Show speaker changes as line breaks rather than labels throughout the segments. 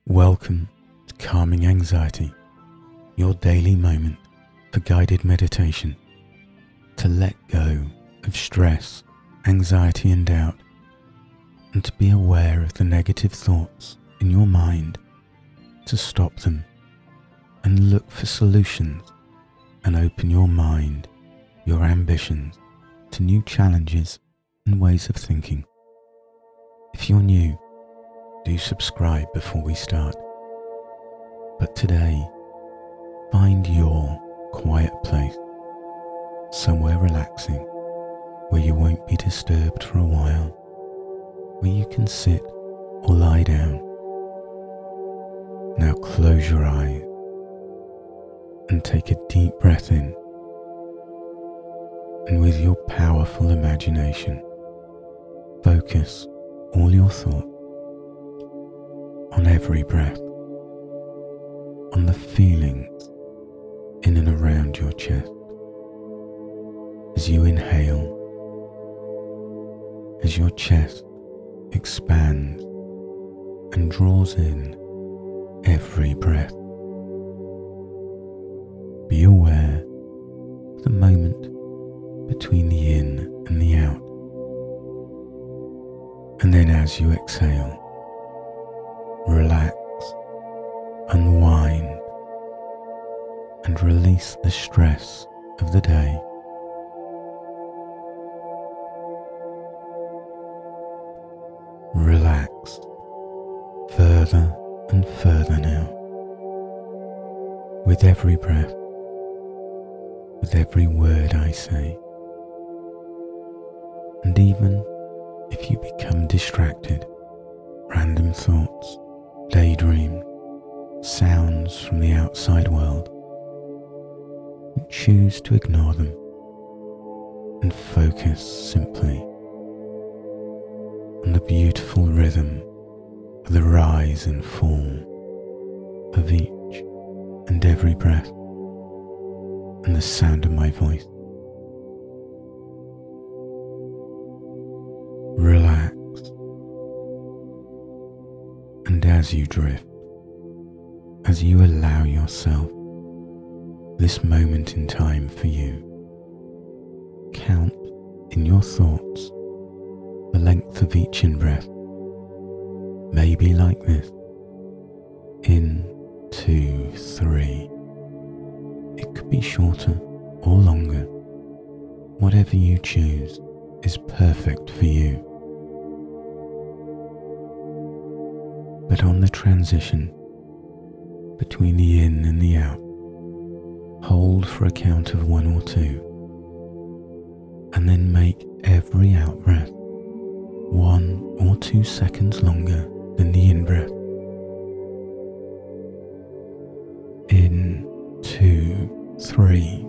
Welcome to Calming Anxiety, your daily moment for guided meditation to let go of stress, anxiety and doubt, and to be aware of the negative thoughts in your mind, to stop them and look for solutions and open your mind, your ambitions to new challenges and ways of thinking. If you're new, do subscribe before we start. But today, find your quiet place, somewhere relaxing, where you won't be disturbed for a while, where you can sit or lie down. Now close your eyes and take a deep breath in, and with your powerful imagination, focus all your thoughts on every breath, on the feelings in and around your chest. As you inhale, as your chest expands and draws in every breath, be aware of the moment between the in and the out. And then as you exhale, relax, unwind, and release the stress of the day. Relax further and further now, with every breath, with every word I say. And even if you become distracted, random thoughts, daydream, sounds from the outside world, choose to ignore them and focus simply on the beautiful rhythm of the rise and fall of each and every breath and the sound of my voice. Relax, and as you drift, as you allow yourself this moment in time for you, count in your thoughts the length of each in-breath, maybe like this: in, 2, 3. It could be shorter or longer. Whatever you choose is perfect for you. But on the transition between the in and the out, hold for a count of 1 or 2, and then make every out breath 1 or 2 seconds longer than the in breath. In, 2, 3.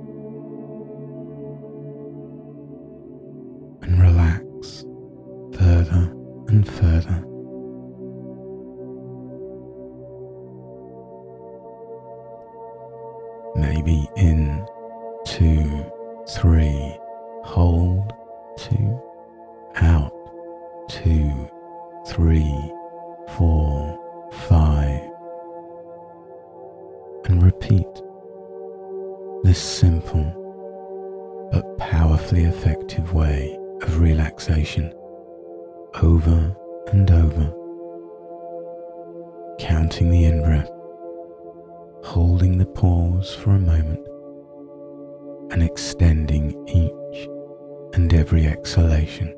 And relax further and further. Maybe in, 2, 3, hold, 2, out, 2, 3, 4, 5, and repeat this simple but powerfully effective way of relaxation over and over, counting the in-breath, holding the pause for a moment, and extending each and every exhalation.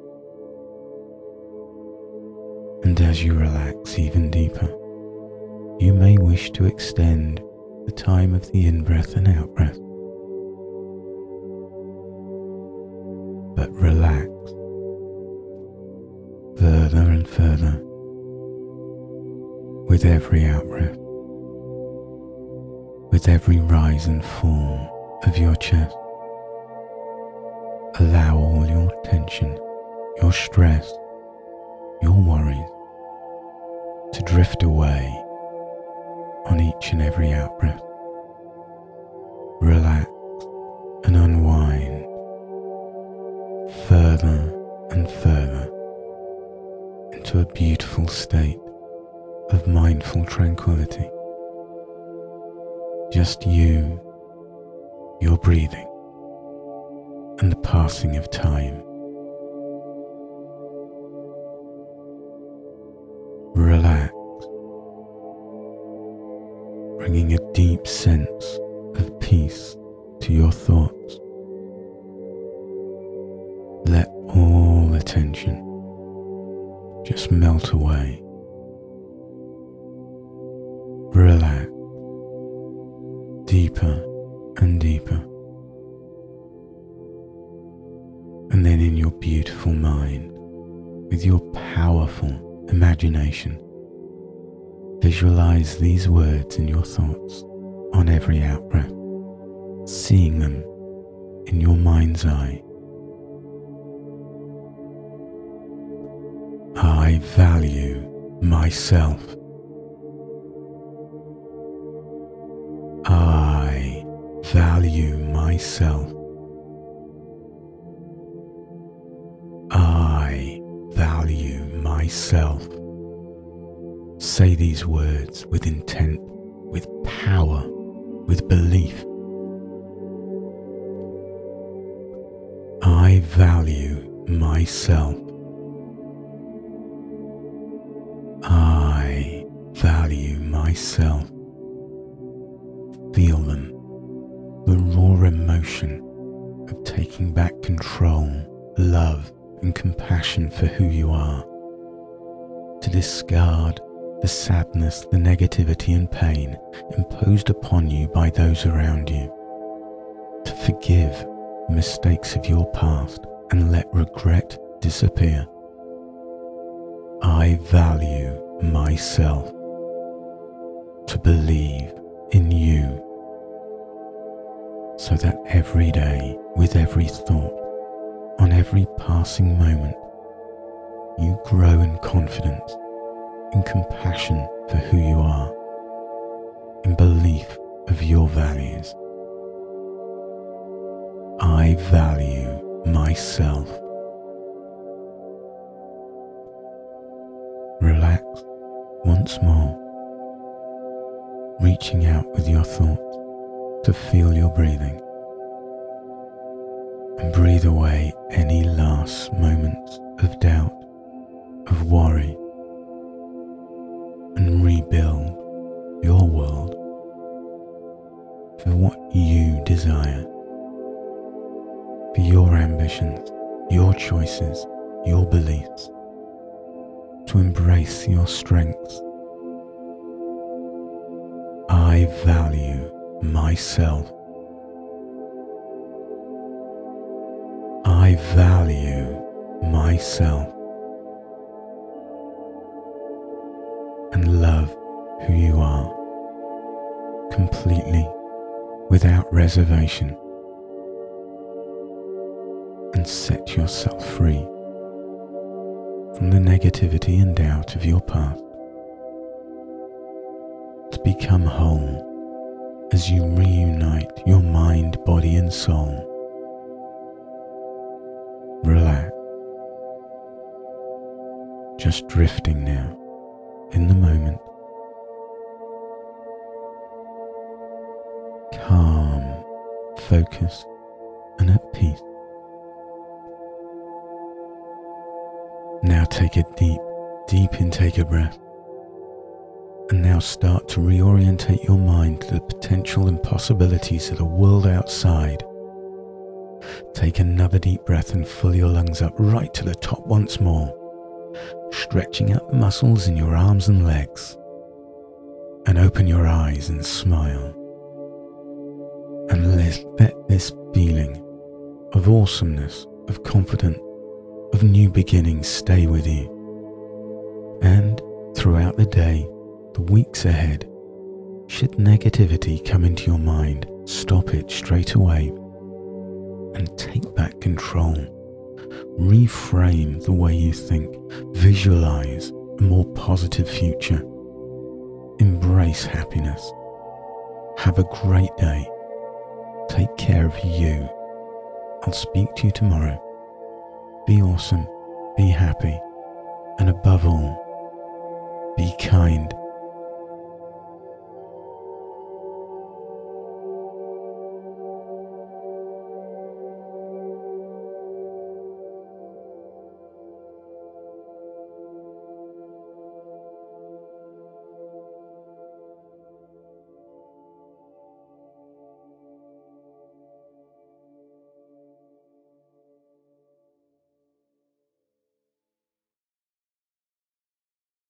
And as you relax even deeper, you may wish to extend the time of the in-breath and out-breath. But relax further and further with every out-breath, with every rise and fall of your chest. Allow all your tension, your stress, your worries to drift away on each and every out-breath. Relax and unwind further and further into a beautiful state of mindful tranquility. Just you, your breathing, and the passing of time. Relax, bringing a deep sense of peace to your thoughts. Let all the tension just melt away. Relax deeper and deeper. And then in your beautiful mind, with your powerful imagination, visualize these words in your thoughts on every out-breath, seeing them in your mind's eye. I value myself. I value myself. I value myself. Say these words with intent, with power, with belief. I value myself. I value myself. Feel them, the raw emotion of taking back control, love, and compassion for who you are. To discard the sadness, the negativity and pain imposed upon you by those around you. To forgive the mistakes of your past and let regret disappear. I value myself. To believe in you, so that every day, with every thought, on every passing moment, you grow in confidence, in compassion for who you are, in belief of your values. I value myself. Relax once more, reaching out with your thoughts to feel your breathing, and breathe away any last moments of doubt, of worry, and rebuild your world for what you desire, for your ambitions, your choices, your beliefs, to embrace your strengths. I value myself. I value myself. And love who you are, completely, without reservation. And set yourself free from the negativity and doubt of your past, to become whole as you reunite your mind, body and soul. Relax, just drifting now in the moment, calm, focused and at peace. Now take a deep intake of breath, and now start to reorientate your mind to the potential and possibilities of the world outside. Take another deep breath and fill your lungs up right to the top once more, stretching out the muscles in your arms and legs. And open your eyes and smile. And let this feeling of awesomeness, of confidence, of new beginnings stay with you. And throughout the day, the weeks ahead, should negativity come into your mind, stop it straight away and take back control. Reframe the way you think. Visualize a more positive future. Embrace happiness. Have a great day. Take care of you. I'll speak to you tomorrow. Be awesome, be happy, and above all, be kind